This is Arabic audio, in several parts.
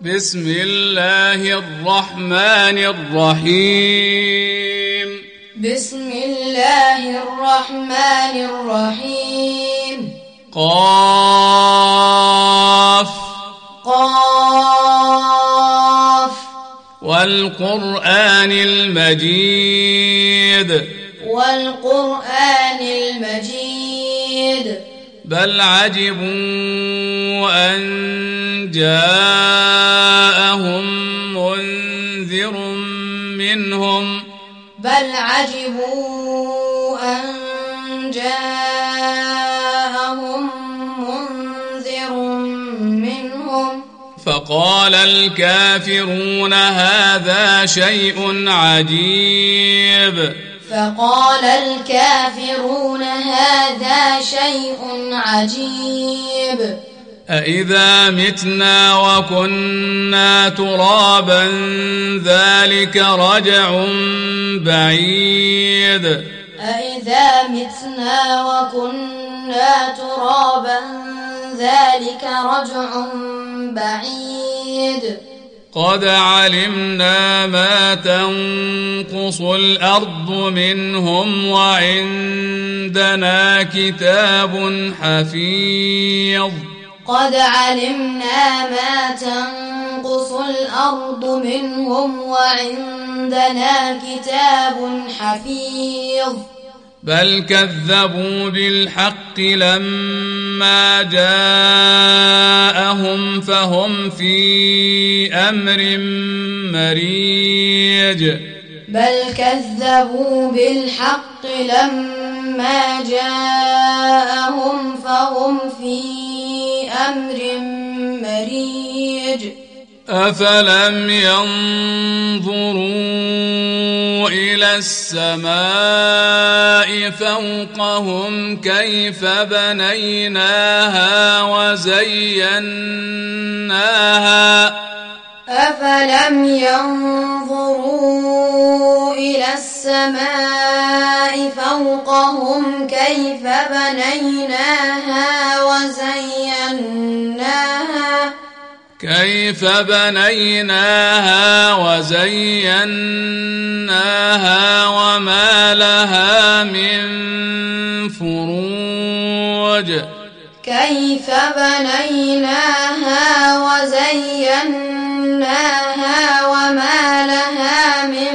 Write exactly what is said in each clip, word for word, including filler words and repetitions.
بسم الله الرحمن الرحيم بسم الله الرحمن الرحيم قاف قاف والقرآن المجيد والقرآن المجيد بل عجبوا أن جاءهم منذر منهم بل عجبوا أن جاءهم منذر منهم فقال الكافرون هذا شيء عجيب فقال الكافرون هذا شيء عجيب أإذا متنا وكنا ترابا ذلك رجع بعيد أإذا متنا وكنا ترابا ذلك رجع بعيد قد علمنا ما تنقص الأرض منهم وعندنا كتاب حفيظ قد علمنا ما تنقص الأرض منهم وعندنا كتاب حفيظ بل كذبوا بالحق لما جاءهم فهم في أمر مريج بل كذبوا بالحق لما جاءهم فهم في أمر مريج أفلم ينظروا إلى السماء فوقهم كيف بنيناها وزيناها أفلم ينظروا إلى السماء فوقهم كيف بنيناها وزيناها كيف بنيناها وزيناها وما لها من فروج كيف بنيناها وزيناها وما لها من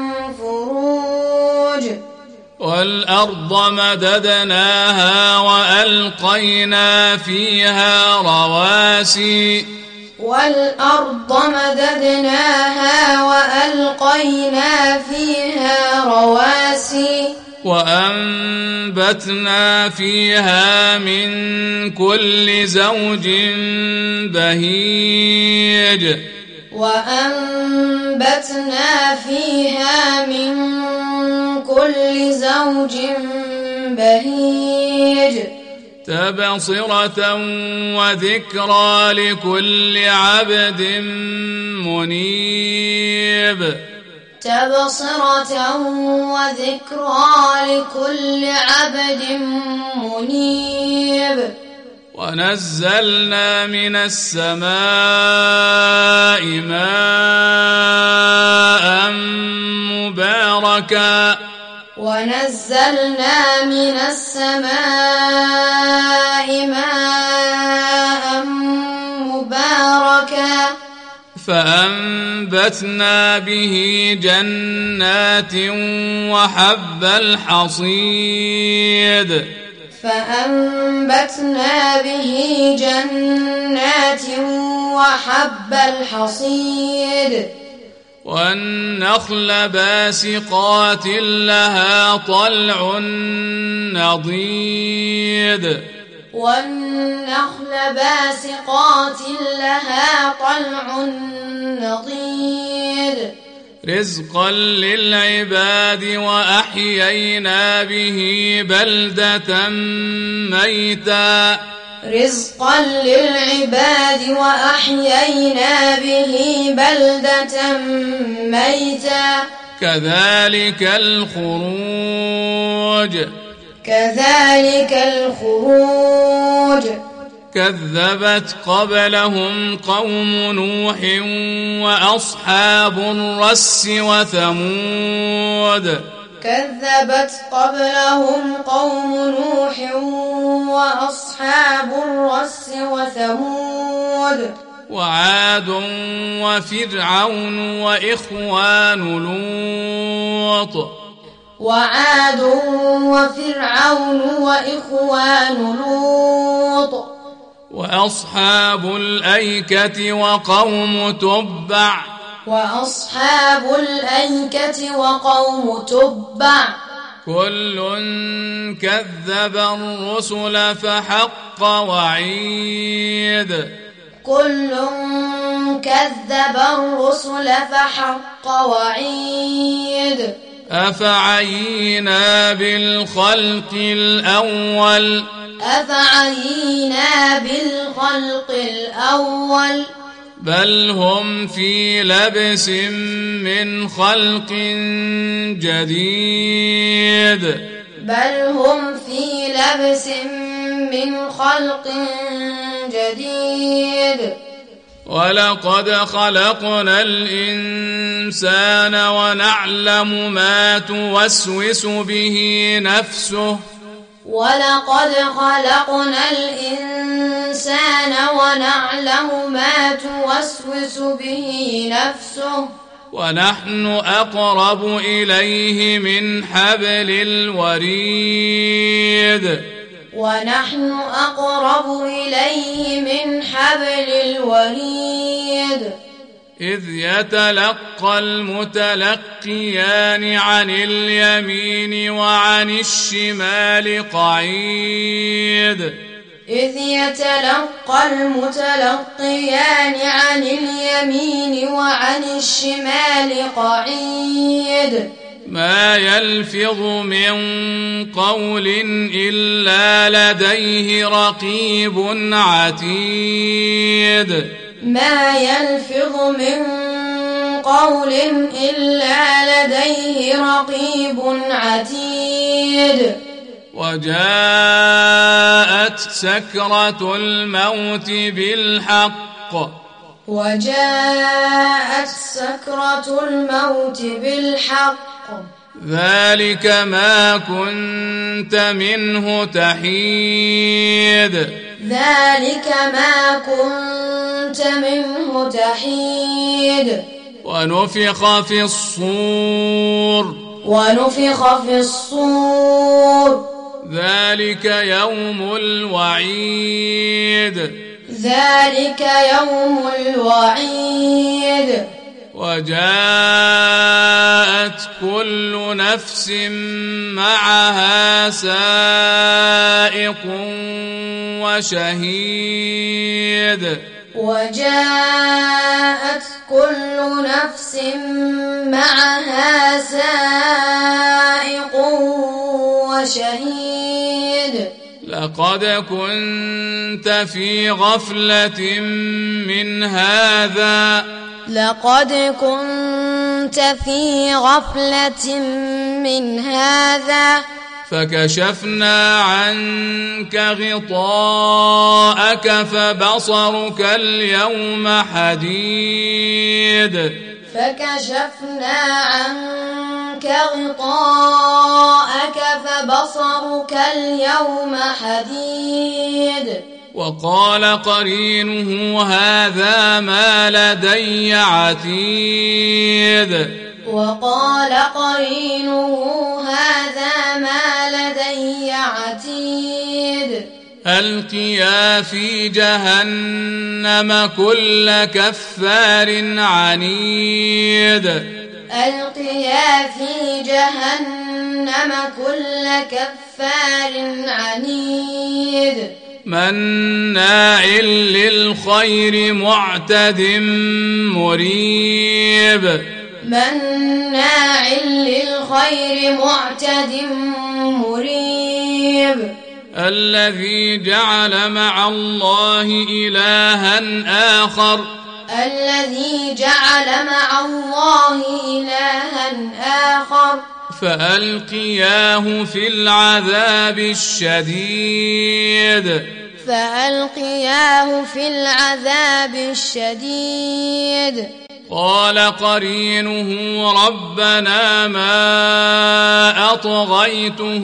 فروج والأرض مددناها وألقينا فيها رواسي والأرض مددناها وألقينا فيها رواسي وأنبتنا فيها من كل زوج بهيج وأنبتنا فيها من كل زوج بهيج تبصرة وذكرى لكل عبد منيب تبصرة وذكرى لكل عبد منيب ونزلنا من السماء ماء مباركا ونزلنا من السماء ماء مباركا فأنبتنا به جنات وحب الحصيد فأنبتنا به جنات وحب الحصيد والنخل باسقات لها طلع نضيد والنخل باسقات لها طلع نضيد رزقا للعباد وأحيينا به بلدة ميتا رزقا للعباد وأحيينا به بلدة ميتا كذلك الخروج كذلك الخروج كذبت قبلهم قوم نوح وأصحاب الرس وثمود كذبت قبلهم قوم نوح وأصحاب الرس وثمود وعاد وفرعون وإخوان لوط وعاد وفرعون وإخوان لوط وأصحاب الأيكة وقوم تبع وأصحاب الأيكة وقوم تبع كل كذب الرسل فحق وعيد كل كذب الرسل فحق وعيد أفعينا بالخلق الأول أفعينا بالخلق الأول بل هم في لبس من خلق جديد بل هم في لبس من خلق جديد ولقد خلقنا الإنسان ونعلم ما توسوس به نفسه ولقد خلقنا الإنسان ونعلم ما توسوس به نفسه ونحن أقرب إليه من حبل الوريد ونحن أقرب إليه من حبل الوريد إذ يتلقى المتلقيان عن اليمين وعن الشمال قعيد إذ يتلقى المتلقيان عن اليمين وعن الشمال قعيد ما يلفظ من قول إلا لديه رقيب عتيد ما يلفظ من قول إلا لديه رقيب عتيد وجاءت سكرة الموت بالحق وجاءت سكرة الموت بالحق ذلك ما كنت منه تحيد ذلك ما كنت منه تحيد ونفخ في الصور ونفخ في الصور ذلك يوم الوعيد ذلك يوم الوعيد وجاءت كل نفس معها سائق وشهيد وجاءت كل نفس معها سائق وشهيد لقد كنت في غفلة من هذا لقد كنت في غفلة من هذا فكشفنا عنك غطاءك فبصرك اليوم حديد فكشفنا عنك غطاءك فبصرك اليوم حديد وقال قرينه هذا ما لدي عتيد وقال قرينه هذا ما لدي عتيد ألقيا في جهنم كل كفار عنيد ألقيا في جهنم كل كفار عنيد مناع للخير معتد مريب مناع للخير معتد مريب الذي جعل مع الله إلها آخر الذي جعل مع الله إلها آخر فألقياه في العذاب الشديد فألقياه في العذاب الشديد قال قرينه ربنا ما أطغيته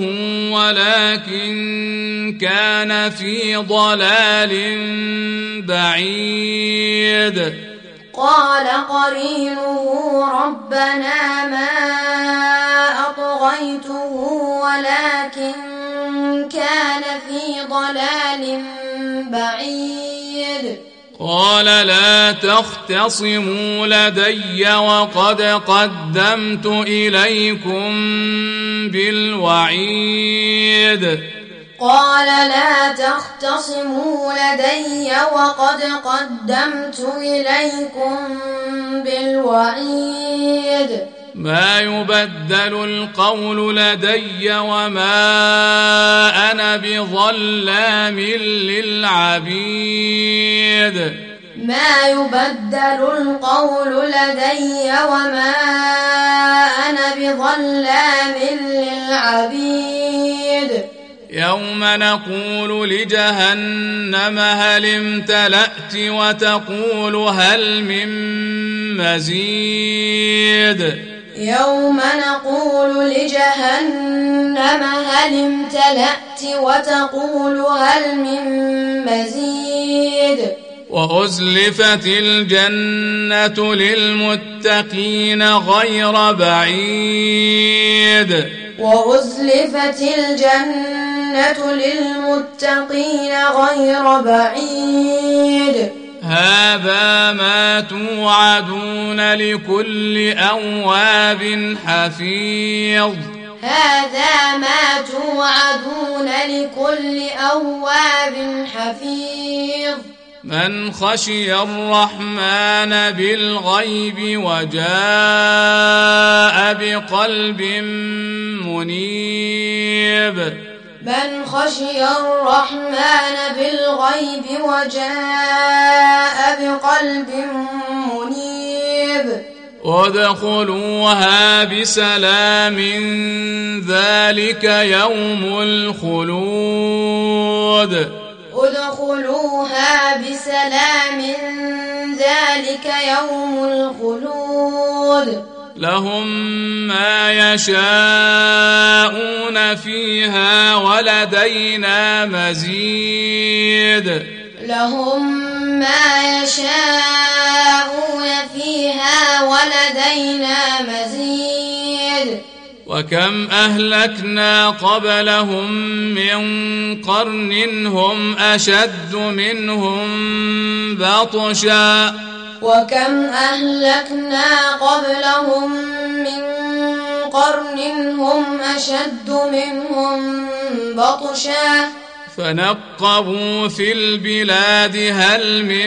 ولكن كان في ضلال بعيد قال قرينه ربنا ما أطغيته ولكن كان في ضلال بعيد قال لا تختصموا لدي وقد قدمت إليكم بالوعيد قال لا تختصموا لدي وقد قدمت إليكم بالوعيد ما يبدل القول لدي وما أنا بظلام للعبيد ما يبدل القول لدي وما أنا بظلام للعبيد يوم نقول لجهنم هل امتلأت وتقول هل من مزيد يوم نقول لجهنم هل امتلأت وتقول هل من مزيد وأزلفت الجنة للمتقين غير بعيد وأزلفت الجنة للمتقين غير بعيد هذا ما توعدون لكل أواب حفيظ هذا ما توعدون لكل أواب حفيظ من خشي الرحمن بالغيب وجاء بقلب منيب من خشي الرحمن بالغيب وجاء بقلب منيب ادخلوها بسلام ذلك يوم الخلود ادخلوها بسلام ذلك يوم الخلود لهم ما يشاءون فيها ولدينا مزيد لهم ما يشاءون فيها ولدينا مزيد وكم أهلكنا قبلهم من قرن هم أشد منهم بطشا وكم أهلكنا قبلهم من قرن هم أشد منهم بطشا فنقبوا في البلاد هل من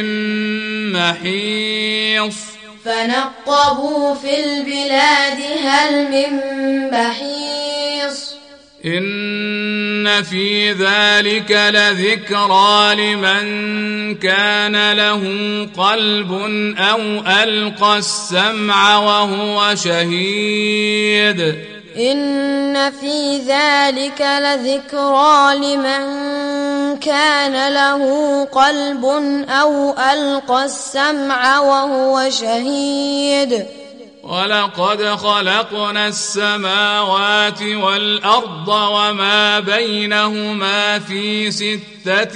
محيص فنقبوا في البلاد هل من محيص إن في ذلك لذكرى لمن كان له قلب أو ألقى السمع وهو شهيد إن في ذلك لذكرى لمن كان له قلب أو ألقى السمع وهو شهيد ولقد خلقنا السماوات والأرض وما بينهما في ستة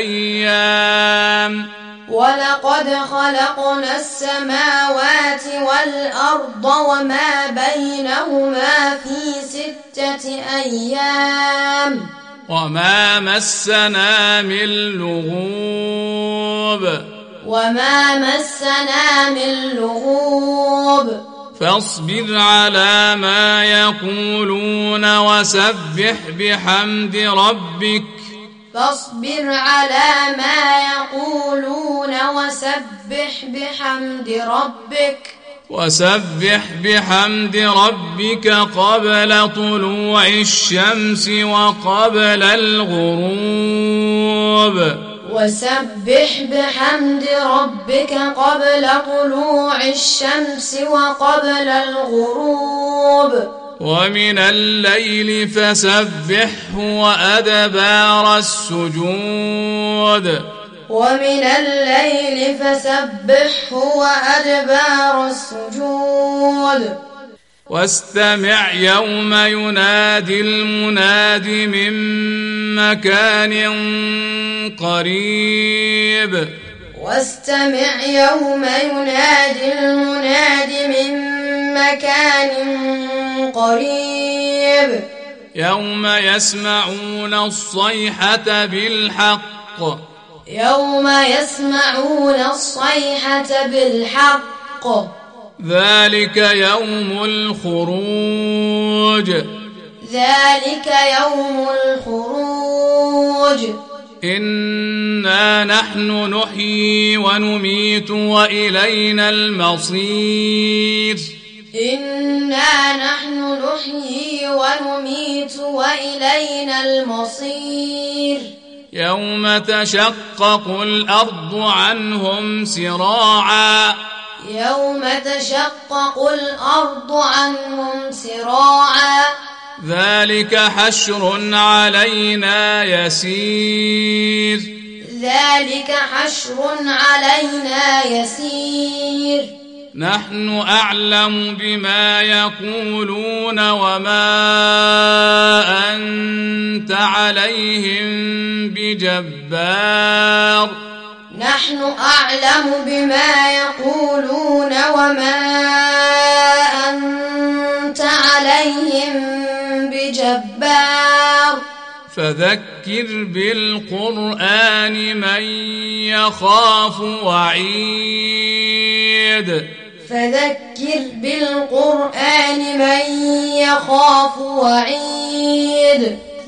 أيام ولقد خلقنا السماوات والأرض وما بينهما في ستة أيام وما مسنا من لغوب وما مسنا من لغوب فاصبر على ما يقولون وسبح بحمد ربك فاصبر على ما يقولون وسبح بحمد ربك وسبح بحمد ربك قبل طلوع الشمس وقبل الغروب وسبح بحمد ربك قبل طلوع الشمس وقبل الغروب ومن الليل فسبحه وأدبار السجود ومن الليل فسبحه وأدبار السجود واستمع يوم ينادي المناد من مكان قريب واستمع يوم ينادي المناد من مكان قريب يوم يسمعون الصيحة بالحق يوم يسمعون الصيحة بالحق ذلك يوم الخروج ذلك يوم الخروج إنا نحن نحيي ونميت وإلينا المصير إنا نحن نحيي ونميت وإلينا المصير يوم تشقق الأرض عنهم سراعا يوم تشقق الأرض عنهم سراعا ذلك حشر علينا يسير ذلك حشر علينا يسير نحن أعلم بما يقولون وما أنت عليهم بجبار نحن أعلم بما يقولون وما أنت عليهم بجبار فذكر بالقرآن من يخاف وعيد فذكر بالقرآن من يخاف وعيد